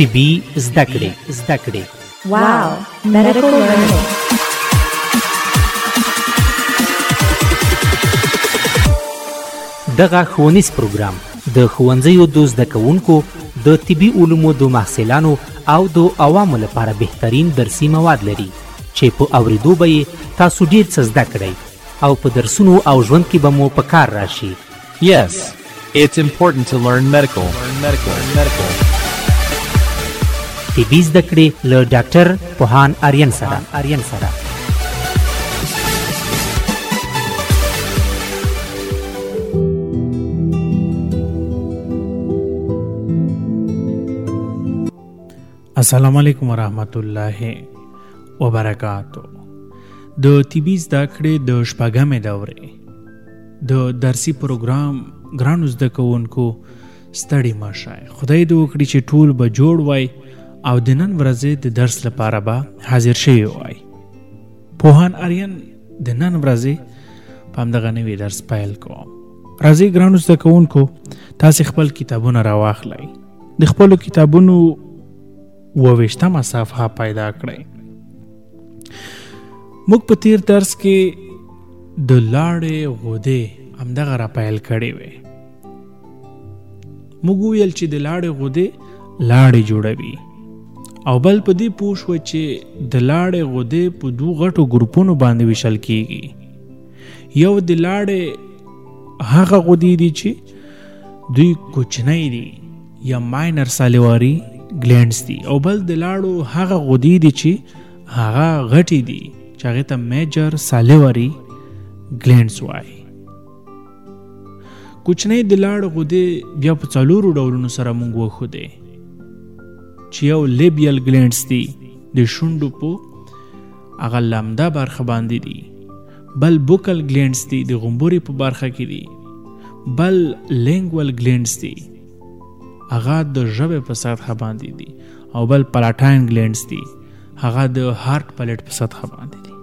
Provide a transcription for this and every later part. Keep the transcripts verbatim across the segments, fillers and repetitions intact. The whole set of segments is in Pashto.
طبي زده کړې زده کړې Wow, medical learning. دغه ښوونیز پروګرام د ښوونځیو د زده کوونکو د طبي علومو د محصلانو او د عوامو لپاره بهترین درسي مواد لري چې په اوریدو به یې تاسو ډیر څه زده کړئ او په درسونو او ژوند کې به مو په کار راشي. Yes, it's important to learn medical. Learn medical. Learn medical. طبي زده کړې له ډاکټر پوهان آریان سره آریان سره السلام علیکم ورحمت الله وبرکاتو. د طبي زده کړې د شپږمې دورې د درسي پروګرام ګرانو زده کوونکو ستړي مه شئ. خدای دې وکړي چې ټول به جوړ وای او د نن ورځې د درس لپاره به حاضر شوي وای. پوهان آریان د نن ورځې په همدغه نوي درس پیل کوم. راځئ ګرانو زده کوونکو تاسې خپل کتابونه راواخلئ. د خپلو کتابونو اوویشتمه صفحه پیدا کړئ. موږ په تیر درس کې د لاړې غدې همدغه را پیل کړې وې. موږ ویل چې د لاړې غدې لاړې جوړوي او بل په دې پوه شوه چې د لاړې غدې په دوه غټو ګروپونو باندې ویشل کیږي. یو د لاړې هغه غدې دي چې دوی کوچنۍ دي یا ماینر سالیواري ګلینډز دي او بل د لاړو هغه غدې دي چې هغه غټې دي چې هغې ته میجر سالیواري ګلینډز وایي. کوچنۍ د لاړو غدې بیا په څلورو ډولونو سره موږ وښودې چې یو لیبیل ګلینډز دي د شونډو په هغه لمده برخه باندې دي، بل بوکل ګلینډز دي د غومبوري په برخه کې دي، بل لینګول ګلینډز دي هغه د ژبې په سطحه باندې دي او بل پلاټاین ګلینډز دي هغه د هارت پلیټ په سطحه باندې دي.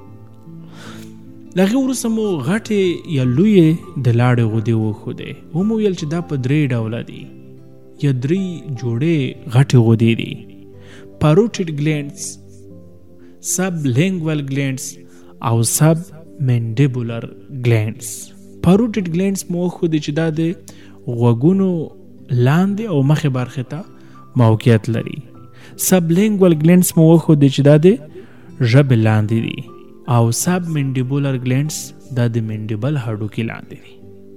له هغې وروسته مو غټې یا لویې د لاړې غدې وښودې. ومو ویل چې دا په درې ډوله دي یا درې جوړې غټې غدې دي: پاروټیډ ګلینډز، سب لینګول ګلینډز او سب منډیبولر ګلینډز. پاروټیډ ګلینډز مو وښودې چې دا د غوږونو لاندې او مخې برخې ته موقعیت لري. سب لینګول ګلینډز مو وښودې چې دا د ژبې لاندې دي او سب منډیبولر ګلینډز دا د منډیبل هډوکي لاندې دي.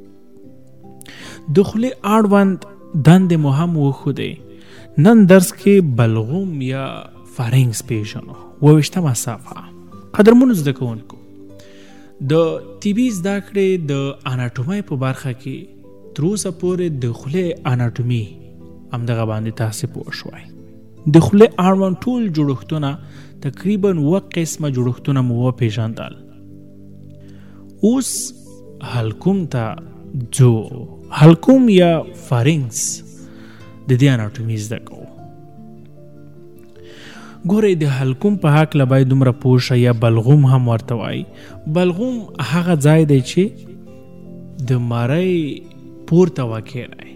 د خولې اړوند دندې مو هم وښودې. نن درس کې بلغوم یا فارینکس پیژنو. اوویشتمه صفحه. قدرمنو زده کوونکو د طبي زده کړې د اناټومۍ په برخه کې تر اوسه پورې د خولې اناټومي همدغه باندې تاسې پوه شوئ. د خولې اړوند ټول جوړښتونه تقریبا اووه قسمه جوړښتونه مو وپېژندل. اوس حلقوم ته ځو. حلقوم یا فارینکس د دې اناټومي زده کوو. ګورئ د حلقوم په هکله باید دومره پوه شئ یا بلغوم هم ورته وایي. بلغوم هغه ځای دی چې د مرۍ پورته واقع دی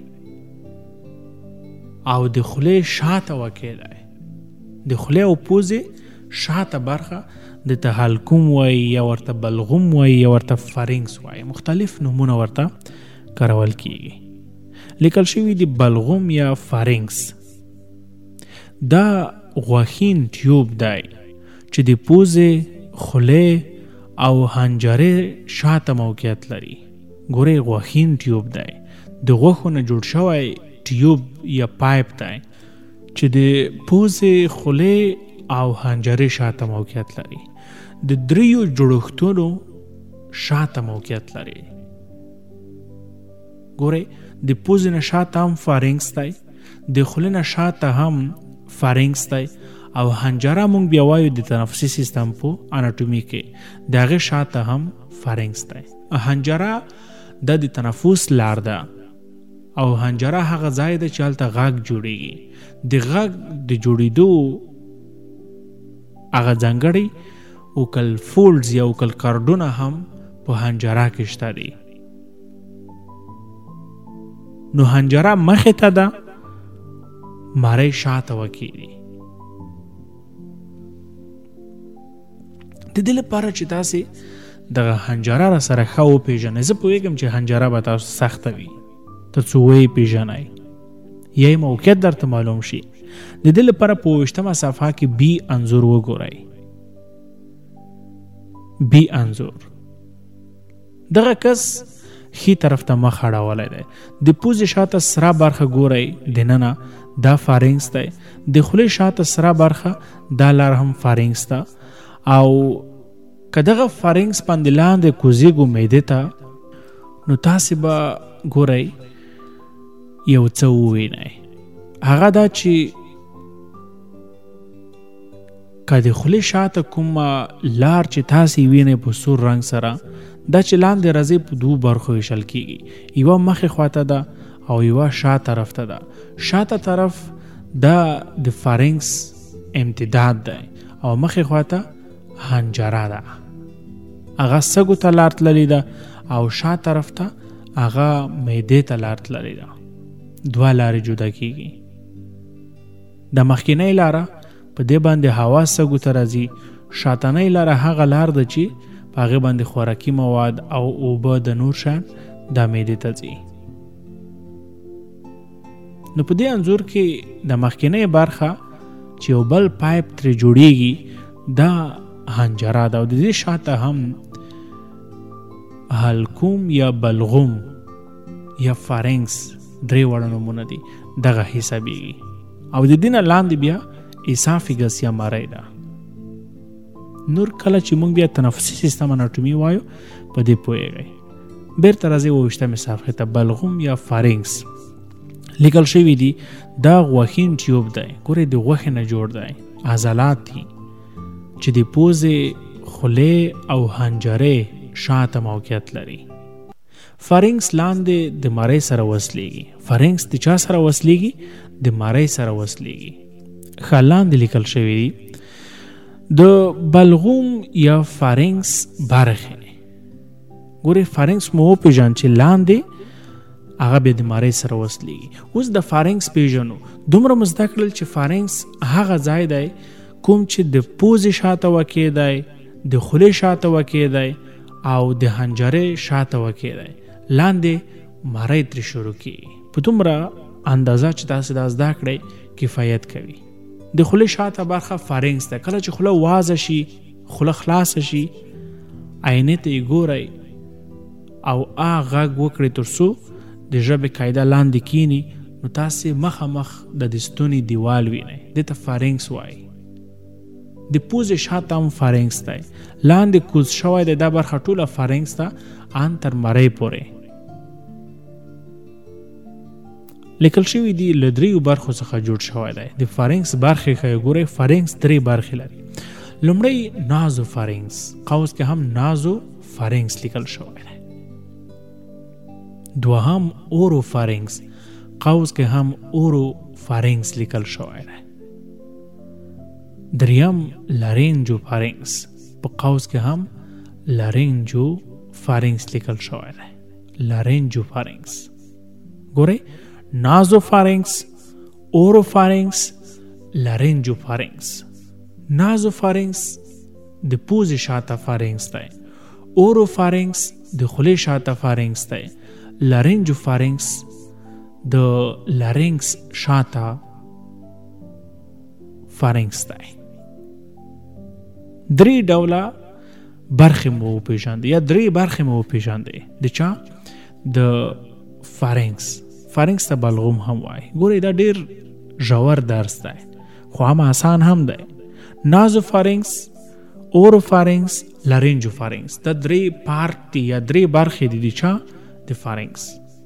او د خولې شاته واقع دی. د خولې او پوزې شاته برخه د ته حلقوم وایي یا ورته بلغوم وایي یا ورته فارینکس وایي. مختلف نومونه ورته کارول کیږي. لیکل شوي دي بلغوم یا فارینکس. دا غوښین ټیوب دی چې د پوزې، خولې او حنجرې شاته موقعیت لري. ګورئ غوښین ټیوب دی، د غوښو نه جوړ شوی ټیوب یا پایپ دی چې د پوزې، خولې او حنجرې شاته موقعیت لري. د دریو جوړښتونو شاته موقعیت لري. ګورئ د پوزې نه شاته هم فارینکس دی، د خولې نه شاته هم فارینکس دی او حنجره مونږ بیا وایو د تنفسي سیستم په اناټومي کې د هغې شاته هم فارینکس دی. حنجره دا د تنفس لار ده او حنجره هغه ځای ده چې هلته غږ جوړیږي. د غږ د جوړېدو هغه ځانګړی اوکل فولډز یا اوکل کارډونه هم په حنجره کې شته دي. نو حنجره مخې ته ده، ماری شاته وکی دی. د دې لپاره چې تاسې دغه حنجره را سره ښه وپېژنئ. زه پوهېږم چې حنجره به تاسو سخته وي تر څو ویې پېژنئ یا یې موقعیت درته معلوم شي. د دې لپاره په اوویشتمه صفحه کې بي انځور وګورئ. بي انځور دغه کس ښي طرف ته مخ اړولی دی. د پوزې شاته سره برخه ګورئ دننه دا فارنکس دی. د خولې شاته سره برخه دا لار هم فارنکس ده. او که دغه فارنکس باندې لاندې کوزیږو معدې ته نو تاسې به ګورئ یو څه ووینئ. هغه دا چې که د خولې شاته کومه لار چې تاسې وینئ په سور رنګ سره دا چې لاندې راځي په دوو برخو ویشل کېږي. یوه مخې خواته ده او یوه شا طرف ته ده. شاته طرف دا د فارنکس امتداد دی او مخې خواته حنجره ده. هغه سږو ته لار تللې ده او شا طرف ته هغه معدې ته لار تللې ده. دوه لارې جدا کېږي. د مخکینۍ لاره په دې باندې هوا سږو ته راځي. شاتنۍ لاره هغه لار ده چې په هغې باندې خوراکي مواد او اوبه د نور شیان دا معدې ته ځي. نو په دې انځور کې د مخکینۍ برخه چې یو بل پایپ ترې جوړیږي دا حنجره ده او د دې شاته هم حلقوم یا بلغوم یا فارنکس درې واړه نومونه دي دغه حسابیږي. او د دې نه لاندې بیا اسافیګس یا مری ده. نور کله چې موږ بیا تنفسي سیستم اناټومي وایو په دې پوهیږئ. بیرته راځئ اوویشتمې صفحې ته. بلغوم یا فارنکس لیکل شوي دي دا غوښین ټیوب دی. ګورئ د غوښې نه جوړ دی. عضلات دي چې د پوزې خولې او حنجرې شاته موقعیت لري. فارنکس لاندې د مری سره وصلیږي. فارنکس د چا سره وصلیږي؟ د مری سره وصلیږي. ښه لاندې لیکل شوي دي د بلغوم یا فارنکس برخې. ګورئ فارنکس مو وپېژن چې لاندې هغه بیا د مری سره وصلیږي. اوس د فارنکس پېژنو. دومره مو زده کړل چې فارنکس هغه ځای دی کوم چې د پوزې شاته واقع دی، د خولې شاته واقع دی او د حنجرې شاته واقع دی. لاندې مری ترې شروع کېږي. په دومره اندازه چې تاسې دا زده کړئ کفایت کوي. د خولې شاته برخه فارنکس ده. کله چې خوله وازه شي، خوله خلاصه شي، عینې ته یې ګورئ او آ غږ وکړئ تر څو د ژبې قاعده لاندې کینی نو تاسې مخامخ د د ستوني دیوال وینئ. دې ته فارنکس وایي. د پوزې شاته هم فارنکس دی. لاندې کوز شوی دی دا برخه ټوله فارنکس ده ان تر مری پورې. لیکل شوي دي له دریو برخو څخه جوړ شوی دی. د فارنکس برخې ښه ګورئ. فارنکس درې برخې لري. لومړی نازو فارنکس. قوس کې هم نازو فارنکس لیکل شوی دی. دوهم اورو فارنکس. قوس کې هم اورو فارنکس لیکل شوی دی. دریم لارینجو فارنکس. په قوس کې هم لارینجو فارنکس لیکل شوی دی. لارینجو فارنکس. ګورئ نازو فارنکس، اورو فارنکس، لارینجو فارنکس. نازو فارنکس د پوزې شاته فارنکس دی. اورو فارنکس د خولې شاته فارنکس دی. لارینجو فارنکس د لارینکس شاته فارنکس دی. درې ډوله برخې مو وپېژندې یا درې برخې مو وپېژندې د چا؟ د فارنکس. فارنکس ته بلغوم هم وایي. ګورئ دا ډېر ژور درس دی خو هم آسان هم دی. نازو فارنکس، اورو فارنکس، لارینجو فارنکس. دا درې پارت دي یا درې برخې دي د چا؟ د فارنکس.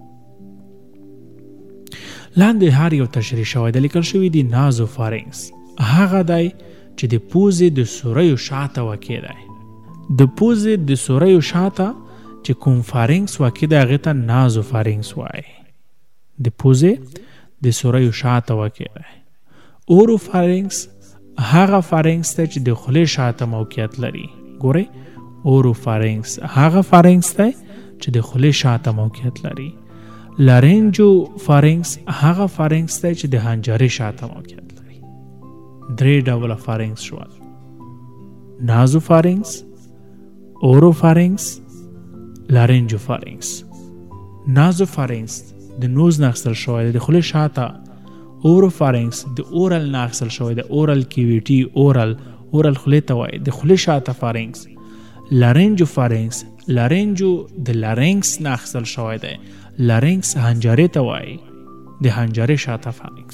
لاندې هر یو تشریح شوی دی. لیکل شوي دي نازو فارنکس هغه دی چې د پوزې د سوریو شاته واقع دی. د پوزې د سوریو شاته چې کوم فارنکس واقع دی هغې ته نازو فارنکس وایي. د پوزې د سوریو شاته واقع دی. اورو فارنکس هغه فارنکس دی چې د خولې شاته موقعیت لري. ګورئ اورو فارنکس هغه فارنکس دی چې د خولې شاته موقعیت لري. لارنجو فارنکس هغه فارنکس دی چې د حنجرې شاته موقعیت لري. درې ډوله فارنکس شول: نازو فارنکس، اورو فارنکس، لارنجو فارنکس. نازو فارنکس د نوز نه اخیستل شوی دی، د خولې شاته. اورو فارنکس د اورل نه اخیستل شوی دی، اورل کیویټي، اورل اورل خولې ته وایي، د خولې شاته فارنکس. لارنجو فارنکس، لارنجو د لارنکس نه اخیستل شوی دی، لارنکس حنجرې ته وایي، د حنجرې شاته فارنکس.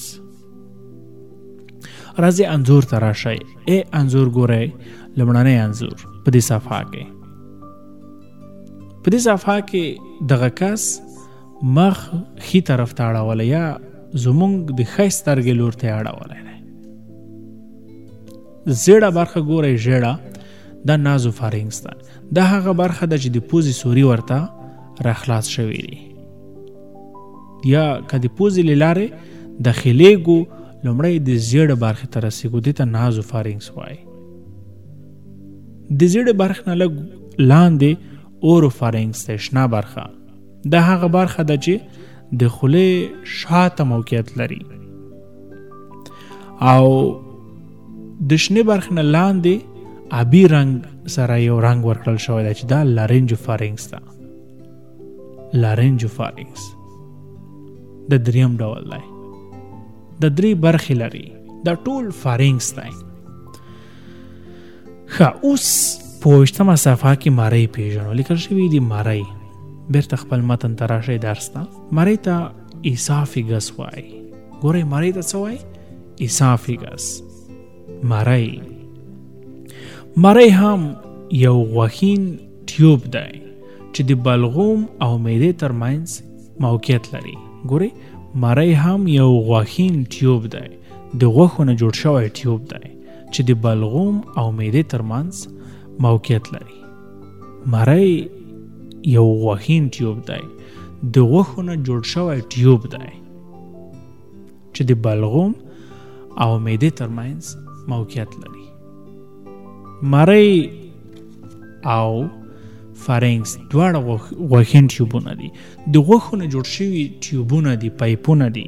راځي انځور ته راشئ. ای انځور ګورئ، لومړنی انځور په دې صفحه کې. په دې صفحه کې دغه کس مخ ښي طرف ته اړولی یا زمونږ د ښی سترګې لور ته یې اړولی دی. زیړه برخه ګورئ، ژیړه، دا نازو فارنکس ده. دا هغه برخه ده چې د پوزې سوري ورته راخلاص شوی دی، یا که د پوزې له لارې داخلیږو لومړی د زیړه برخې ته رسیږو، دې ته نازو فارنکس وایي. د زیړه برخې نه لږ لاندې اورو فارنکس ده، شنه برخه. دا هغه برخه ده چې د خولې شاته موقعیت لري، او د شنې برخې نه لاندې آبي رنګ سره یو رنګ ورکړل شوی دی چې دا لارنجو فارنکس ده. لارنجو فارنکس د دریم ډول دی، د درې برخې لري، دا ټول فارنکس دی. ښه، اوس په اوویشتمه صفحه کې مری پیژنو. لیکل شوي دي مری. بیرته خپل متن ته راشئ درس ته. مری ته ایسافیګس وایي. ګورئ مری ته څه وایي؟ ایسافیګس. مری مری هم یو غوښین ټیوب دی چې د بلغوم او معدې ترمنځ موقعیت لري. ګورئ مری هم یو غوښین ټیوب دی، د غوښو نه جوړ شوی ټیوب دی چې د بلغوم او معدې ترمنځ موقعیت لري. مری یو غوښین ټیوب دی، د غوښو نه جوړ شوی ټیوب دی چې د بلغوم او معدې ترمنځ موقعیت لري. مری او فارنکس دواړه غوښین ټیوبونه دي، د غوښو نه جوړ شوي ټیوبونه دي، پایپونه دي.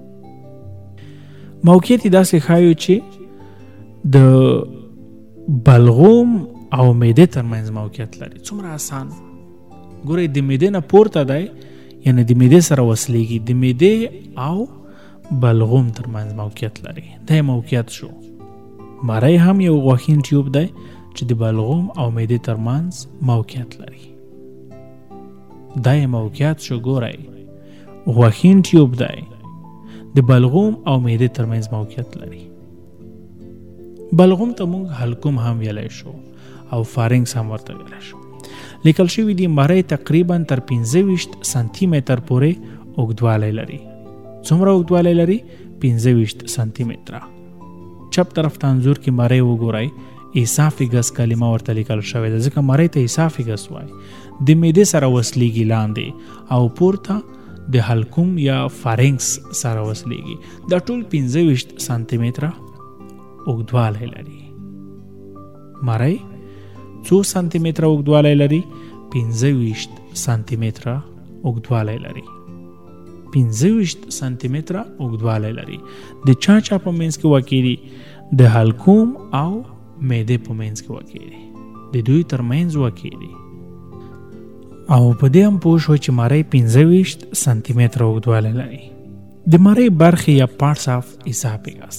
موقعیت یې داسې ښایي چې د بلغوم او معدې ترمنځ موقعیت لري. څومره آسان. ګورئ د معدې نه پورته دی، یعنی د معدې سره وصلیږي، د معدې او بلغوم ترمنځ موقعیت لري. دا موقعیت شو. مری هم یو غوښین ټیوب دی چې د بلغوم او معدې ترمنځ موقعیت لري. دا موقعیت شو. ګورئ غوښین ټیوب دی، د بلغوم او معدې ترمنځ موقعیت لري. بلغوم ته موږ حلقوم هم ویلی شو او فارنکس هم ورته ویلی شو. لیکل شوي دي مری تقریبا تر پنځه ویشت سانتي متر پورې اوږدوالی لري. څومره اوږدوالی لري؟ پنځه ویشت سانتي متره. چپ طرف ته انځور کې مری وګورئ، ایسافیګس کلمه ورته لیکل شوې ده، ځکه مری ته ایسافیګس وایي. د معدې سره وصلیږي لاندې، او پورته د حلقوم یا فارنکس سره وصلیږي. دا ټول پنځه ویشت سانتي متره اوږدوالی لري. مری څو سانتي متره اوږدوالی لري؟ پنځه ویشت سانتي متره اوږدوالی لري. پنځه ویشت سانتي متره اوږدوالی لري. د چا چا په منځ کې واقع دي؟ د حلقوم او معدې په منځ کې واقع دي، د دوی تر منځ واقع دي. او په دې هم پوه شو چې مری پنځه ویشت سانتي متره اوږدوالی لري. د مری برخې یا پارټس آف ایسافیګس.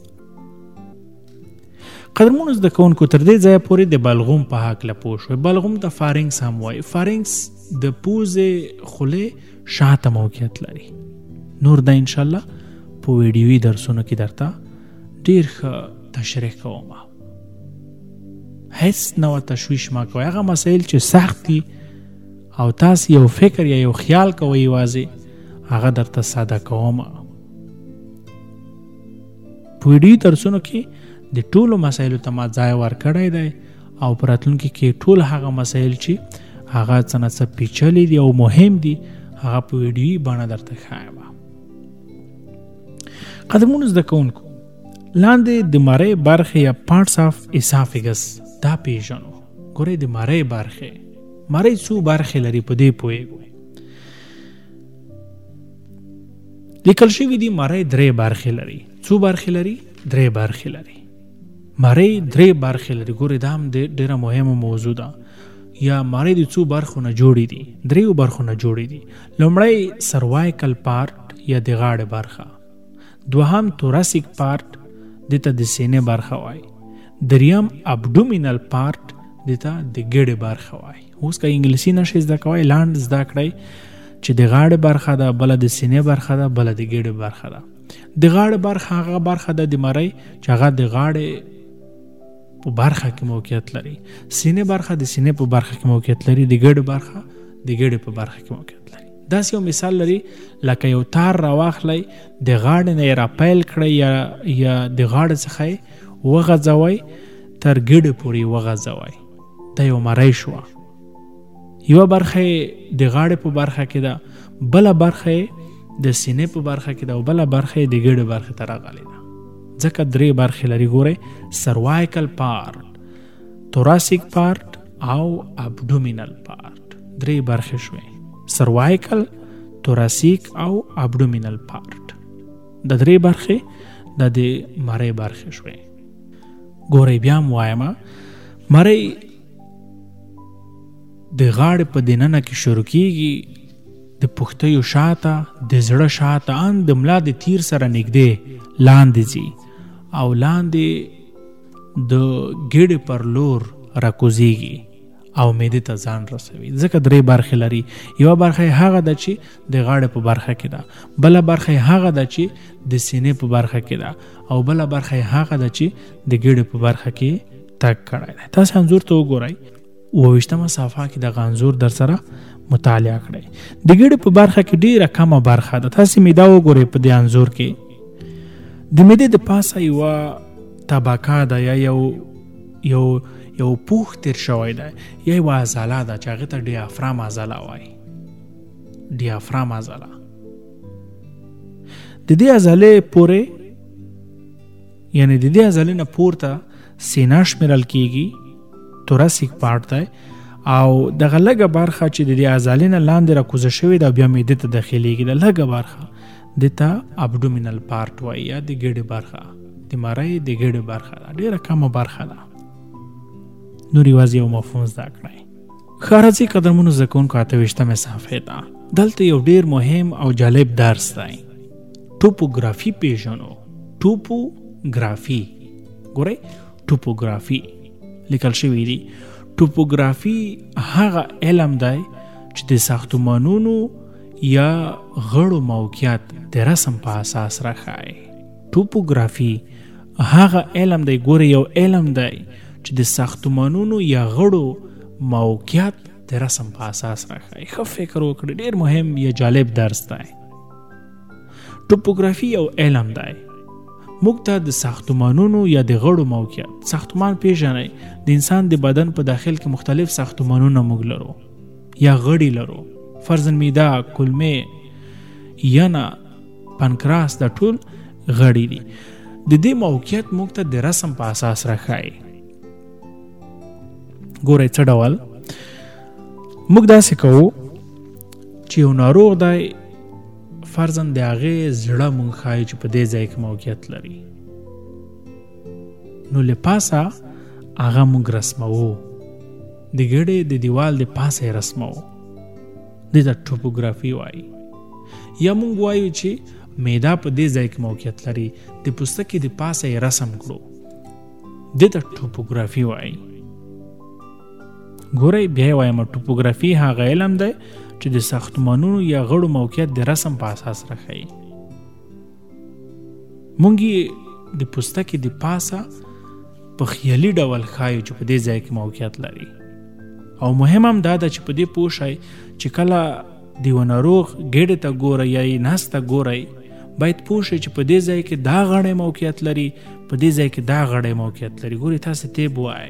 قدرمنو زده کوونکو، تر دې ځایه پورې د بلغوم په هکله پوه شوئ. بلغوم ته فارنکس هم وایي. فارنکس د پوزې خولې شاته موقعیت لري. نور دا انشاءالله په ویډیوي درسونو کې درته ډیر ښه تشریح کوم. هیڅ نوع تشویش ما کوئ. هغه مسایل چې سخت دي او تاسو یو فکر یا یو خیال کوئ یوازې، هغه درته ساده کوم. په ویډیوي درسونو کې د ټولو مسایلو ته ما ځای ورکړی دی، او په راتلونکي کې ټول هغه مسایل چې هغه څه نه څه پیچلي دي او مهم دي، هغه په ویډیوي بڼه درته ښایم. قدرمنو زده کوونکو، لاندې د مری برخې یا پارټس آف ایسافیګس دا پیژنو. ګورئ د مری برخې. مری څو برخې لري په دې پوهیږو. لیکل شوي دي مری درې برخې لري. څو برخې لري؟ درې برخې لري. مری درې برخې لري. ګورې دا هم ډېره مهمه موضوع ده. یا مری د څو برخو نه جوړې دي؟ دریو برخو نه جوړې دي. لومړی سروایکل پارت یا د غاړې برخه، دوهم توراسیک پارت دته د سینې برخه وای، دریم ابډومینل پارت دته د ګډې برخه وای. اوس که انګلیسي نشئ زده کوئ، لاندې زده کړئ چې د غاړې برخه ده، بله د سینې برخه ده، بله د ګډې برخه ده. د غاړې برخه هغه برخه ده د مری چې هغه د غاړې په برخه کې موقعیت لري، سینې برخه د سینې په برخه کې موقعیت لري، د ګډې برخه د ګډې په برخه کې موقعیت لري. داسې یو مثال لري لکه یو تار راواخلی، د غاړې نه یې راپیل کړئ یا یا د غاړې څخه یې وغځوئ تر ګډې پورې وغځوئ. دا یو مری شوه. یوه برخه د غاړې په برخه کې ده، بله برخه د سینې په برخه کې ده او بله برخه د ګډې برخې ته راغلې ده. ځکه درې برخې لري. ګورئ، سروایکل پارت، توراسیک پارت او ابډومینل پارت. درې برخې شوې: سروایکل، توراسیک او ابډومینل پارت. د درې برخې د د مری برخې شوې. ګورئ بیا هم وایم، مری د غاړې په دننه کې شروع کیږي، د پښتیو شاته، د زړه شاته، ان د ملا د تیر سره نږدې لاندې ځي او لاندې د ګډې پر لور راکوزیږي او معدې ته ځان رسوي. ځکه درې برخې لري. یوه برخه هغه ده چې د غاړې په برخه کې ده، بله برخه هغه ده چې د سینې په برخه کې ده او بله برخه هغه ده چې د ګډې په برخه کې تګ کړی دی. تاسې انځور ته وګورئ. اوویشتمه صفحه کې دغه انځور در سره مطالعه کړئ. د ګډې په برخه کې ډېره کمه برخه ده. تاسې معده وګورئ په دې انځور کې. د معدې د پاسه یوه طبقه ده یا یو یو یو پوښ تیر شوی دی یا یوه عضله ده چې هغې ته ډیافرام عضله وایي. ډیافرام عضله د دې عضلې پورې یعنې د دې عضلې نه پورته سینه شمیرل کیږي، توراسیک پارت دی، او دغه لږه برخه چې د دې عضلې نه لاندې راکوزه شوې ده بیا معدې ته داخلیږي، د لږه برخه دته ابډومینل پارت وایي یا د ګډې برخه. د مری د ګډې برخه ده، ډېره کمه برخه ده. نور یوازې یو مفهوم زده کړئ. ښه راځئ قدرمنو زده کوونکو اته ویشتمې صفحې ته. دلته یو ډېر مهم او جالب درس دی. ټوپوګرافي پیژنو. ټوپوګرافي، ګورئ، ټوپوګرافي لیکل شوي دي. ټوپوګرافي هغه علم دی چې د ساختمانونو یا غړو موقعیت د رسم په اساس راښایي. ټوپوګرافي هغه علم دی، ګورئ، یو علم دی چې د ساختمانونو یا غړو موقعیت د رسم په اساس راښایي. ښه فکر وکړئ، ډېر مهم یا جالب درس دی. ټوپوګرافي یو علم دی. موږ ته د ساختمانونو یا د غړو موقعیت، ساختمان پیژنئ. د انسان د بدن په داخل کې مختلف ساختمانونه موږ لرو یا غړي لرو. فرضاً معده، کولمې، ینه، پنکراس، دا ټول غړي دي. د دې موقعیت موږ ته د رسم په اساس راښایي. ګورئ څه ډول موږ داسې کوو چې یو ناروغ دی، فرضاً د هغې زړه موږ ښایي چې په دې ځای کې موقعیت لري، نو له پاسه هغه موږ رسموو، د ګډې د دیوال د پاسه یې رسموو. دې ته ټوپوګرافي وایي. یا موږ وایو چې معده په دې ځای کې موقعیت لري، د پوستکي د پاسه یې رسم کړو، دې ته ټوپوګرافي وایي. ګورئ بیا یې وایم، ټوپوګرافي هغه علم دی چې د ساختمانونو یا غړو موقعیت د رسم په اساس راښایي. مونږ یې د پوستکي د پاسه په خیالي ډول ښایو چې په دې ځای کې موقعیت لري. او مهم هم دا ده چې په دې پوه شئ چې کله د یوه ناروغ ګېډې ته ګورئ یا یې نس ته ګورئ، باید پوه شئ چې په دې ځای کې دا غړی موقعیت لري، په دې ځای کې دا غړی موقعیت لري. ګورئ تاسې تیب وایئ،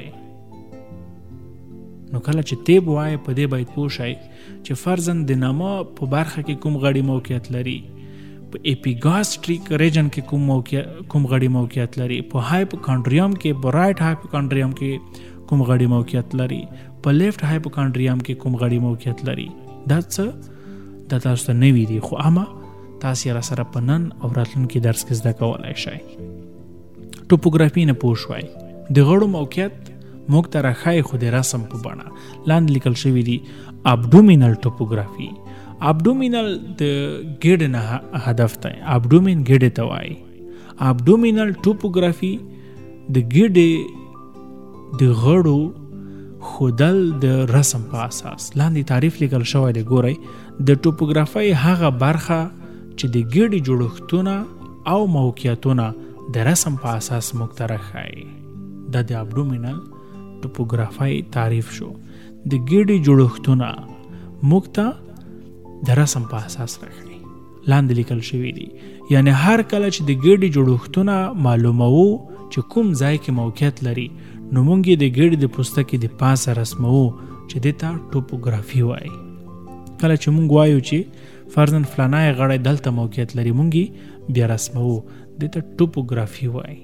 نو کله چې تیب وایئ په دې باید پوه شئ چې فرضاً د نما په برخه کې کوم غړي موقعیت لري، په اپیګاسټریک ریجن کې کوم کوم غړي موقعیت لري، په هایپوکانډریوم کې، په رائټ هایپوکانډریوم کې کوم غړي موقعیت لري، په لیفټ هایپوکانډریوم کې کوم غړي موقعیت لري. دا څه دا تاسو ته نوي دي، خو اما تاسو را سره په نن او راتلونکي درس کې زده کولای شئ. ټوپوګرافي نه پوه شوئ. د غړو موقعیت موږ ته راښایي خو د رسم په بڼه. لاندې لیکل شوي دي ابډومینل ټوپوګرافي. ابډومینل د ګېډې نه هدف دی. ابډومین ګېډې ته وایي. ابډومینل ټوپوګرافي د ګېډې د غړو خودل د رسم په اساس. لاندې تعریف لیکل شوی دی. ګورئ د ټوپوګرافۍ هغه برخه چې د ګېډې جوړښتونه او موقعیتونه د رسم په اساس موږ ته راښایي. دا د ابډومینل ټوپوګرافۍ تعریف شو. د ګېډې جوړښتونه موږ ته د رسم په اساس راښایي. لاندې لیکل شوي دي یعنی هر کله چې د ګېډې جوړښتونه معلوموو چې کوم ځای کې موقعیت لري نو موږ یې د ګېډې د پوستکي د پاسه رسموو چې دې ته ټوپوګرافي وایي. کله چې موږ وایو چې فرضاً فلانی غړی دلته موقعیت لري موږ یې بیا رسموو دې ته ټوپوګرافي وایي.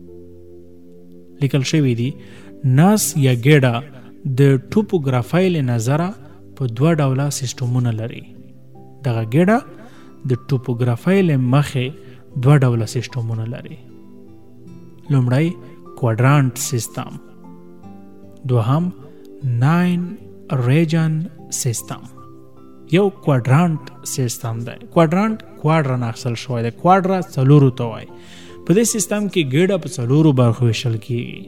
لیکل شوي دي نس یا ګېډه د ټوپوګرافۍ له نظره په دوه ډوله سیسټمونه لري. دغه ګېډه د ټوپوګرافۍ له مخې دوه ډوله سیسټمونه لري. لومړی کوادرانټ سیستم، دوهم ناین ریجن سیستم. یو کوادرانټ سیستم دی. کوادرانټ کوادرا نه اخیستل شوی دی. کوادرا څلورو ته وایي. په دې سیستم کې ګېډه په څلورو برخو ویشل کیږي.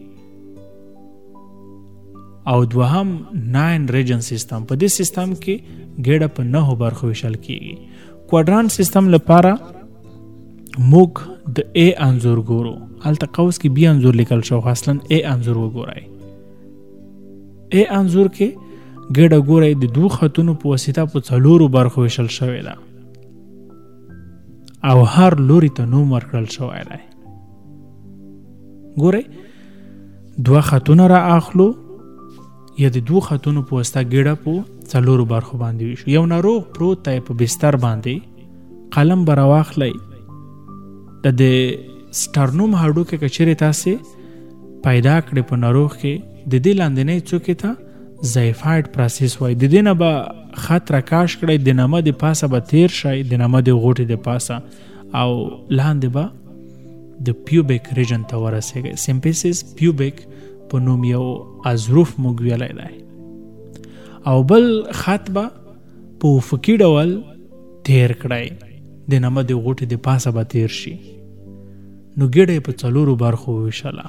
او دوهم ناین ریجن سیستم. په دې سیستم کې ګېډه په نهو برخو ویشل کیږي. کوادرانټ سیستم لپاره موږ د ا انځور ګورو. هلته قوس کې بي انځور لیکل شو خو اصلا ا انځور وګورئ. ا انځور کې ګېډه ګورئ د دوه خطونو په واسطه په څلورو برخو ویشل شوې ده او هر لوري ته نوم ورکړل شوی دی. ګورئ دوه خطونه را اخلو یا د دوه خطونو په واسطه ګېډه په څلورو برخو باندې ویشو. یو ناروغ پروت دی په بستر باندې، قلم به راواخلی د د سټرنوم هډوکی که چیرې تاسې پیدا کړې په ناروغ کې د دې لاندنۍ څوکې ته زایفایډ پروسس وایي. د دې نه به خط راکاش کړئ، د نامه د پاسه به تیر شئ، د نامه د غوټې د پاسه او لاندې به د پیوبیک ریجن ته ورسېږئ. سیمپیسس پیوبیک په نوم یو اظروف موږ ویلی دی او بل خط به په افقي ډول تیر کړئ، د نامه د غوټې د پاسه به تیر شي. نو ګېډه په څلورو برخو وویشله.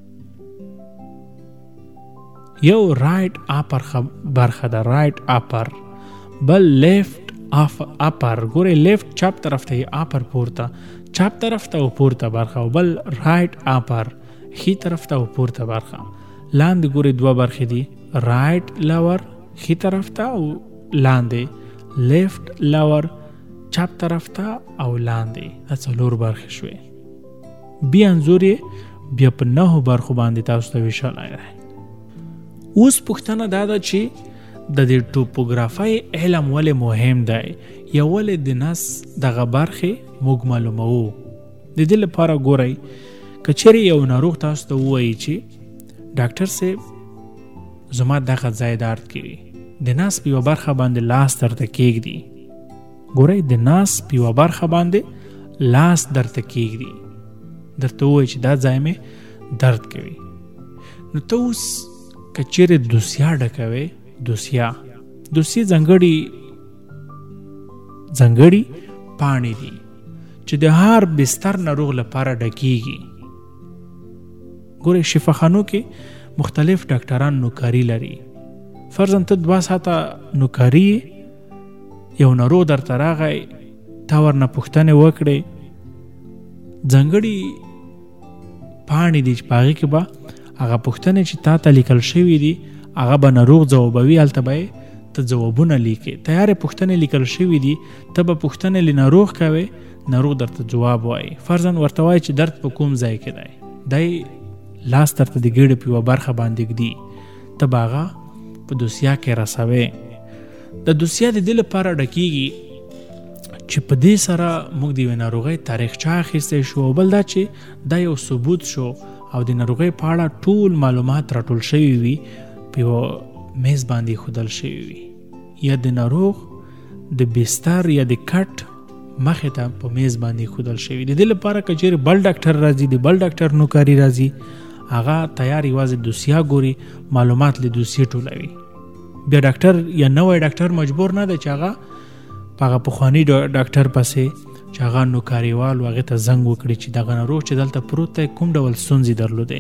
یو رایټ اپر برخه ده، رایټ اپر، بل لیفت اپر. ګورئ لیفت چپ طرف ته یې اپر پورته، چپ طرف ته او پورته برخه، او بل رایټ اپر ښي طرف ته او پورته برخه. لاندې ګورئ دوه برخې دي، رایټ لور ښي طرف ته او لاندې، لیفت لور چپ طرف ته او لاندې. دا څلور برخې شوې. بي انځور یې بیا په نهو برخو باندې تاسو ته ویشلی دی. اوس پوښتنه دا ده چې د دې ټوپوګرافۍ علم ولې مهم دی یا ولې د نس دغه برخې موږ معلوموو. د دې لپاره ګورئ که چیرې یو ناروغ تاسو ته ووایي چې ډاکټر صاحب زما دغه ځای درد کوي، د نس په یوه برخه باندې لاس درته کیږدي. ګورئ د ناس په یوه برخه باندې لاس درته کیږدي، درته ووایي چې دا ځای مې درد کوي. نو ته اوس که چیرې دوسیه ډکوې، دوسیه دوسیې ځانګړي ځانګړي پاڼې دي چې د هر بستر ناروغ لپاره ډکیږي. ګورئ شفاخانو کې مختلف ډاکټران نوکاري لري. فرضاً ته دوه ساعته نوکاري یو ناروغ درته راغی، تا ورنه پوښتنې وکړې، ځانګړي پاڼې دي چې په هغې کې به هغه پوښتنې چې تا ته لیکل شوي دي هغه به ناروغ ځوابوي. هلته به یې ته ځوابونه لیکې. تیارې پوښتنې لیکل شوي دي، ته به پوښتنې له ناروغ کوې، ناروغ درته جواب وایي. فرضاً ورته وایي چې درد په کوم ځای کې دی، دی لاس درته د ګېډې په یوه برخه باندې ږدي، ته به هغه په دوسیه کې رسوې. د دوسیه د دې لپاره ډکیږي چې په دې سره موږ د یوې ناروغۍ تاریخچه اخیستی شو، او بل دا چې دا یو ثبوت شو او د ناروغۍ په اړه ټول معلومات راټول شوي وي، په یوه میز باندې ښودل شوي وي، یا د ناروغ د بستر یا د کټ مخې ته په میز باندې ښودل شوي. د دې لپاره که چېرې بل ډاکټر راځي، د بل ډاکټر نوکاري راځي، هغه تیار یوازې دوسیه ګوري، معلومات له دوسیې ټولوي. بیا ډاکټر یا نوی ډاکټر مجبور نه دی چې هغه په هغه پخواني ډاکټر پسې چې هغه نوکاریوال و هغې ته زنګ وکړي چې دغه ناروغ چې دلته پروت دی کوم ډول ستونزې درلودې.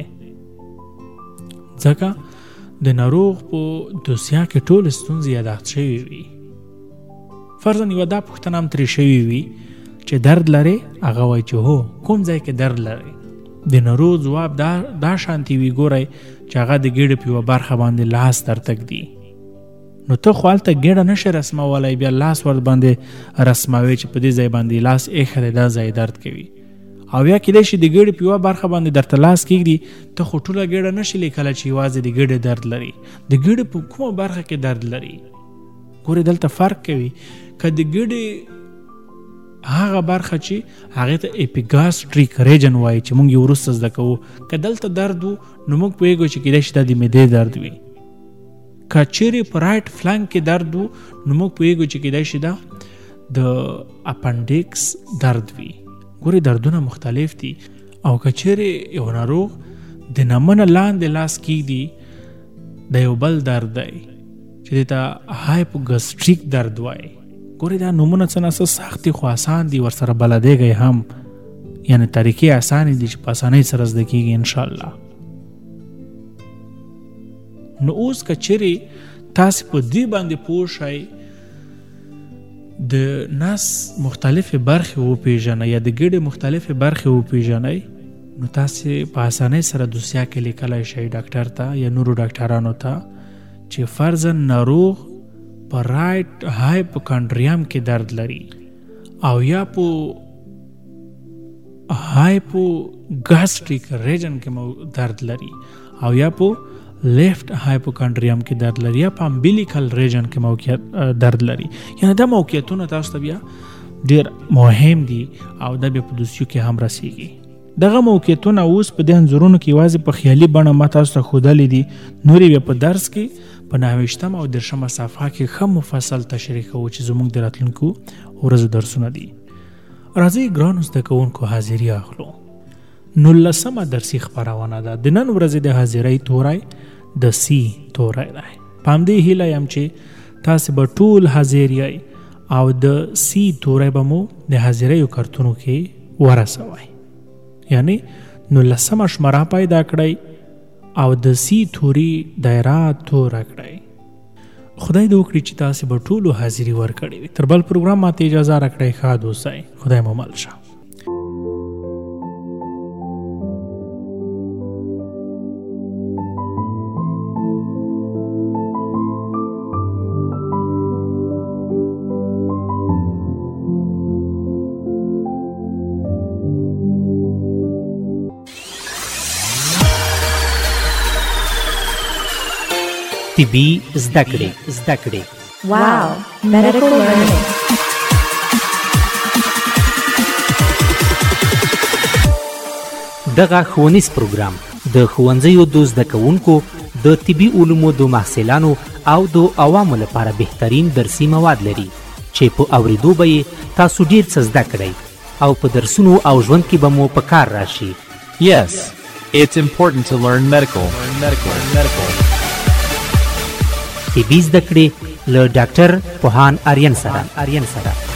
ځکه د ناروغ په دوسیه کې ټولې ستونزې یاداښت شوي وي. فرضاً یوه دا پوښتنه هم ترې شوي وي چې درد لرې؟ هغه وایي چې هو. کوم ځای کې درد لرې؟ د ناروغ ځواب دا دا شانتي وي ګورئ چې هغه د ګېډې په یوه برخه باندې لاس درته ږدي. نو ته خو هلته ګېډه نشې رسمولی، بیا لاس ور باندې رسموي چې په دې ځای باندې لاس ایښی دی، دا ځای درد کوي. او یا کیدای شي د ګېډې په یوه برخه باندې درته لاس کېږدي، ته خو ټوله ګېډه نشي لیکلی چې یوازې د ګېډې درد لري. د ګېډې په کومه برخه کې درد لري؟ ګورې دلته فرق کوي. که د ګېډې هغه برخه چې هغې ته اپیګاسټریک ریجن وایي چې موږ یې وروسته زده کوو، که دلته درد و نو موږ پوهېږو چې کیدای شي دا د معدې درد وي. که چیرې په رایټ فلنک کې درد و نو موږ پوهېږو چې کیدای شي دا د اپنډکس درد وي. ګورې دردونه مختلف دي. او که چیرې یو ناروغ د نمنه لاندې لاس کېږدي، د یو بل درد دی چې دې ته هایپوګسټریک درد وایي. ګورې دا نومونه څه نه څه سخت دي خو آسان دي، ورسره بلدېږئ هم، یعنې طریقې اسانې دي چې په اسانۍ سره زده کېږي انشاءالله. نو اوس که چیرې تاسې په دې باندې پوه شئ د نس مختلفې برخې وپېژنئ یا د ګېډې مختلفې برخې وپېژنئ، نو تاسې په اسانۍ سره دوسیه کې لیکلی شئ ډاکټر ته یا نورو ډاکټرانو ته چې فرضاً ناروغ په رایټ هایپوکانډریم کې درد لري او یا په هایپوګاسټریک ریجن کې درد لري او یا په لیفت هایپوکانډریم کې درد لري یا په امبیلیکل ریجن کې موقعیت درد لري. یعنی دا موقعیتونه تاسو ته بیا ډېر مهم دي او دا بیا په دوسیو کې هم رسیږي. دغه موقعیتونه اوس په دې انځورونو کې یوازې په خیالي بڼه ما تاسو ته ښودلې دي، نورې بیا په درس کې په نهه ویشتمه او دېرشمه صفحه کې ښه مفصل تشریح کوو چې زموږ د راتلونکو ورځو درسونه دي. راځئ ګرانو زده کوونکو حاضري اخلو. نولسمه درسي خپرونه ده. د نن ورځې د حاضرۍ توری د سی توری دی. په همدې هیله یم چې تاسې به ټول حاضر یئ او د سی توری به مو د حاضریو کارتونو کې ورسوئ. یعنی نولسمه شمره پیدا کړئ او د سی توري دایره توره کړئ. خدای دې وکړي چې تاسې به ټولو حاضري ورکړې وي. تر بل پروګرام ماته اجازه راکړئ. ښاد اوسئ. خدای مو مل شه. طبي زده کړې زده کړې Wow, medical learning. دغه ښوونیز پروګرام د ښوونځیو د زده کوونکو د طبي علومو د محصلانو او د عوامو لپاره بهترین درسي مواد لري چې په اورېدو به یې تاسو ډېر څه زده کړئ او په درسونو او ژوند کې به مو په کار راشي. Yes, it's important to learn medical. Learn medical. Learn medical. طبي زده کړې له ډاکټر پوهان آریان سره.